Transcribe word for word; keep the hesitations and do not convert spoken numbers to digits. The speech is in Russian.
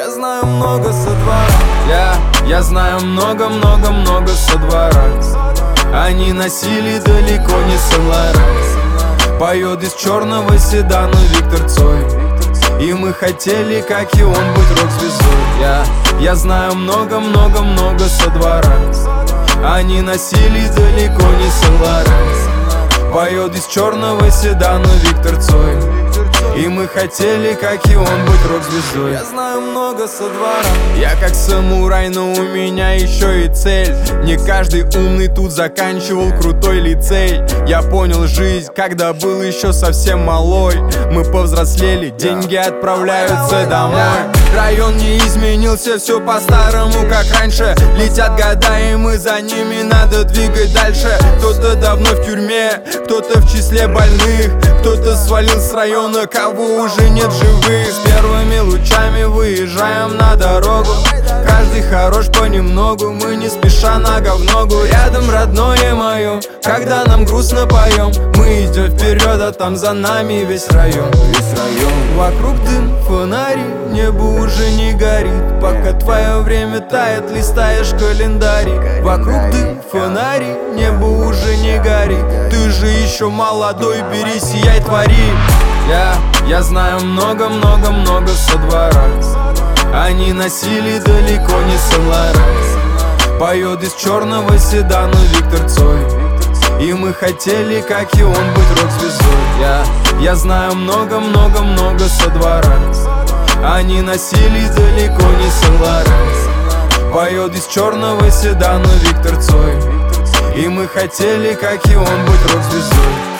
Я знаю много со двора. Я, я знаю много-много-много со двора. Они носили далеко не Сен-Лоран. Поет из черного седана Виктор Цой. И мы хотели, как и он, быть рок-звездой. Я, я знаю много-много-много со двора. Они носили далеко не Сен-Лоран. Поет из черного седана Виктор Цой. И мы хотели, как и он, быть рок-звездой. Я знаю много со двора. Я как самурай, но у меня еще и цель. Не каждый умный тут заканчивал крутой лицей. Я понял жизнь, когда был еще совсем малой. Мы повзрослели, деньги отправляются домой. Район не изменился, все по-старому, как раньше. Летят года, и мы за ними, надо двигать дальше. Кто-то давно в тюрьме, кто-то в числе больных, кто-то свалил с района, кого уже нет живых. С первыми лучами выезжаем на дорогу. Каждый хорош понемногу, мы не спеша нога в ногу. Рядом родное мое, когда нам грустно поем. Мы идем вперед, а там за нами весь район. Весь район. Вокруг дым, фонари, небо уже не горит. Пока твое время тает, листаешь календарик. Вокруг дым, фонари, небо уже не горит. Ты же еще молодой, бери, сияй, твори. Я, я знаю много-много-много со двора. Они носили далеко не Сен-Лоран. Поет из черного седана Виктор Цой. И мы хотели, как и он, быть рок-звездой. Я, я знаю много-много-много со двора. Они носили далеко не Сен-Лоран. Поет из черного седана Виктор Цой. И мы хотели, как и он, быть рок-звездой.